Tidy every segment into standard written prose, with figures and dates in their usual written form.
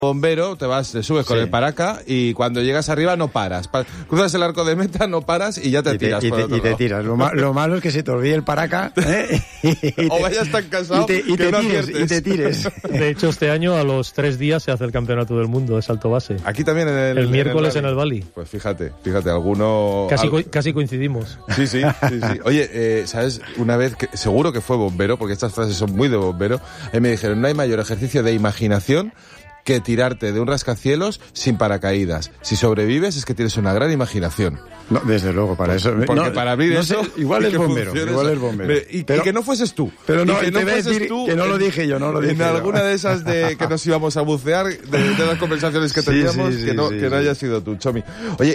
bombero, te subes con el paraca y cuando llegas arriba no paras. Cruzas el arco de meta, no paras y ya te tiras. Y te tiras. Lo malo es que se te olvide el paraca, o vayas tan cansado y te tires. De hecho, este año a los 3 días se hace el campeonato del mundo de salto base. Aquí también el miércoles en el Bali. Pues fíjate, alguno... Casi coincidimos. Sí. Oye, ¿sabes? Una vez, seguro que fue bombero, porque estas frases son muy de bombero, me dijeron, no hay mayor ejercicio de imaginación que tirarte de un rascacielos sin paracaídas. Si sobrevives es que tienes una gran imaginación. No, desde luego, para eso. Porque para abrir eso... Igual es bombero. Y que no fueses tú. Pero no, que no fueses tú. Que no lo dije yo, no lo dije en alguna de esas de que nos íbamos a bucear, de las conversaciones que teníamos, que no haya sido tú, Chomi. Oye,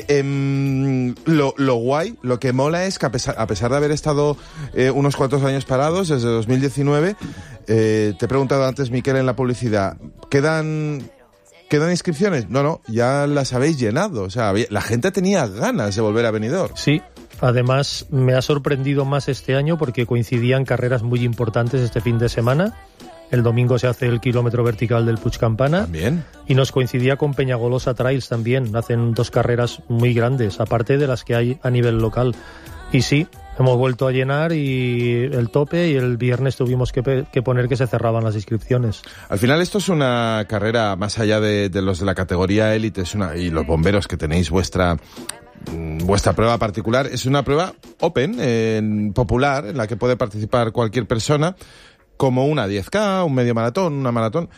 lo guay, lo que mola es que a pesar de haber estado unos cuantos años parados, desde 2019, te he preguntado antes, Miquel, en la publicidad, ¿quedan inscripciones? No, ya las habéis llenado. O sea, la gente tenía ganas de volver a Benidorm. Sí, además me ha sorprendido más este año porque coincidían carreras muy importantes este fin de semana. El domingo se hace el kilómetro vertical del Puig Campana. También. Y nos coincidía con Peñagolosa Trails también. Hacen 2 carreras muy grandes, aparte de las que hay a nivel local. Y sí, hemos vuelto a llenar y el tope, y el viernes tuvimos que poner que se cerraban las inscripciones. Al final esto es una carrera más allá de los de la categoría élite, y los bomberos que tenéis vuestra prueba particular, es una prueba open, popular, en la que puede participar cualquier persona, como una 10K, un medio maratón, una maratón.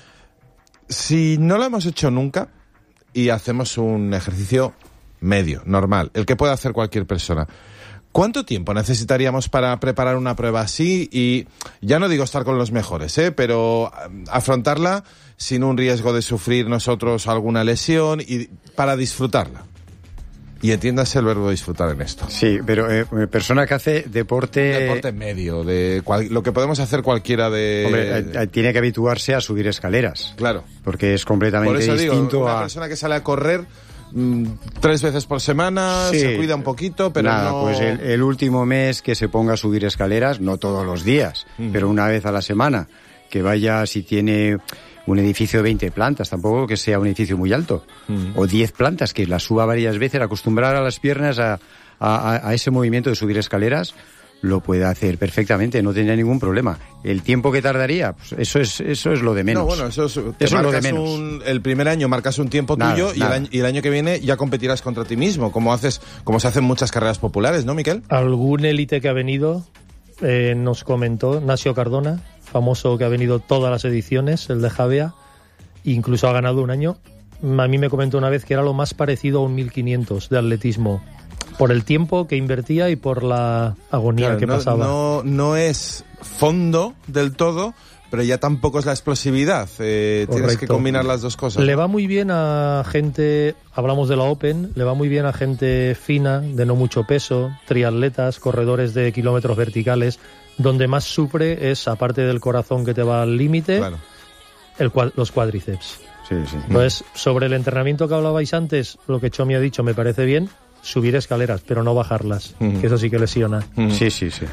Si no lo hemos hecho nunca y hacemos un ejercicio medio, normal, el que puede hacer cualquier persona, ¿cuánto tiempo necesitaríamos para preparar una prueba así? Y ya no digo estar con los mejores, pero afrontarla sin un riesgo de sufrir nosotros alguna lesión y para disfrutarla. Y entiéndase el verbo disfrutar en esto. Sí, pero persona que hace deporte... Deporte medio, lo que podemos hacer cualquiera de... Hombre, tiene que habituarse a subir escaleras. Claro. Porque es completamente distinto una persona que sale a correr 3 veces por semana, se cuida un poquito, pero nada, no... pues el último mes que se ponga a subir escaleras, no todos los días, pero una vez a la semana, que vaya, si tiene un edificio de 20 plantas, tampoco que sea un edificio muy alto, o 10 plantas, que la suba varias veces, acostumbrar a las piernas a ese movimiento de subir escaleras, lo puede hacer perfectamente, no tendría ningún problema. El tiempo que tardaría, pues eso es lo de menos. No, bueno, eso es lo de menos. El primer año marcas un tiempo tuyo y el año que viene ya competirás contra ti mismo, como se hacen muchas carreras populares, ¿no, Miquel? Algún élite que ha venido nos comentó, Nacio Cardona, famoso, que ha venido todas las ediciones, el de Javea, incluso ha ganado un año. A mí me comentó una vez que era lo más parecido a un 1500 de atletismo, por el tiempo que invertía y por la agonía que pasaba. No es fondo del todo, pero ya tampoco es la explosividad. Tienes que combinar las dos cosas. Le va muy bien a gente, hablamos de la Open, le va muy bien a gente fina, de no mucho peso, triatletas, corredores de kilómetros verticales. Donde más sufre es, aparte del corazón que te va al límite, los cuádriceps. Sí. Entonces, sobre el entrenamiento que hablabais antes, lo que Chomi ha dicho me parece bien, subir escaleras, pero no bajarlas, que eso sí que lesiona. Sí.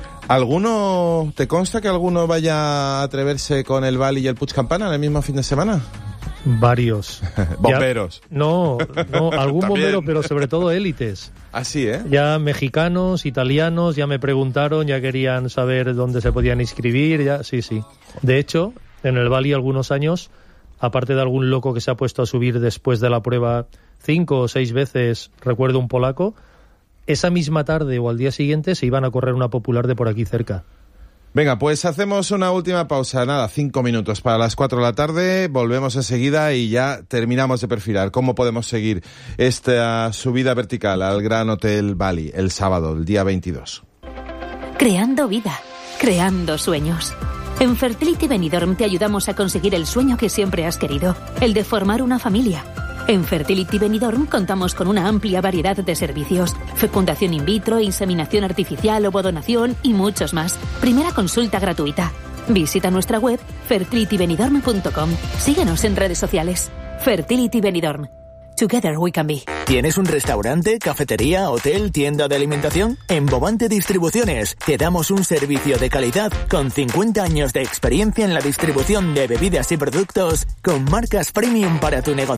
¿Te consta que alguno vaya a atreverse con el Bali y el Puig Campana en el mismo fin de semana? Varios. Bomberos. No, algún bombero, pero sobre todo élites. Así, Ya mexicanos, italianos, ya me preguntaron, ya querían saber dónde se podían inscribir, sí. De hecho, en el Bali algunos años, aparte de algún loco que se ha puesto a subir después de la prueba 5 o 6 veces, recuerdo un polaco, esa misma tarde o al día siguiente se iban a correr una popular de por aquí cerca. Venga, pues hacemos una última pausa, 5 minutos para las 4 de la tarde, volvemos enseguida y ya terminamos de perfilar cómo podemos seguir esta subida vertical al Gran Hotel Bali el sábado, el día 22. Creando vida, creando sueños. En Fertility Benidorm te ayudamos a conseguir el sueño que siempre has querido, el de formar una familia. En Fertility Benidorm contamos con una amplia variedad de servicios: fecundación in vitro, inseminación artificial, ovodonación y muchos más. Primera consulta gratuita. Visita nuestra web fertilitybenidorm.com. Síguenos en redes sociales. Fertility Benidorm. Together we can be. ¿Tienes un restaurante, cafetería, hotel, tienda de alimentación? En Bovante Distribuciones te damos un servicio de calidad con 50 años de experiencia en la distribución de bebidas y productos con marcas premium para tu negocio.